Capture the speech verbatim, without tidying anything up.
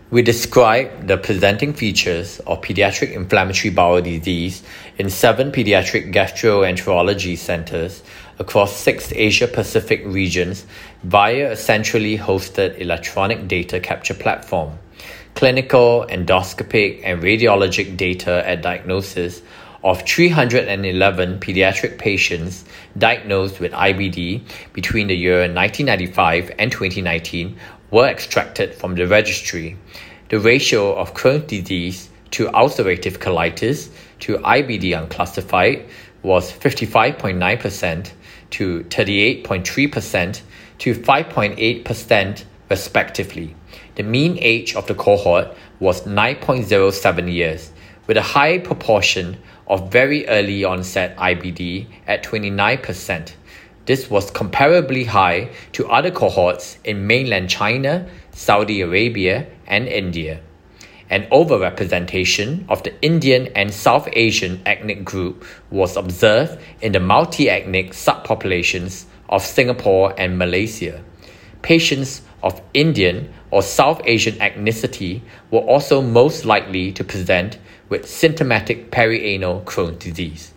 We describe the presenting features of pediatric inflammatory bowel disease in seven pediatric gastroenterology centers across six Asia-Pacific regions via a centrally hosted electronic data capture platform. Clinical, endoscopic, and radiologic data at diagnosis of three hundred eleven pediatric patients diagnosed with I B D between the year nineteen ninety-five and twenty nineteen were extracted from the registry. The ratio of Crohn's disease to ulcerative colitis to I B D unclassified was fifty-five point nine percent to thirty-eight point three percent to five point eight percent respectively. The mean age of the cohort was nine point zero seven years, with a high proportion of very early onset I B D at twenty-nine percent. This was comparably high to other cohorts in mainland China, Saudi Arabia, and India. An overrepresentation of the Indian and South Asian ethnic group was observed in the multi-ethnic subpopulations of Singapore and Malaysia. Patients of Indian or South Asian ethnicity were also most likely to present with symptomatic perianal Crohn's disease.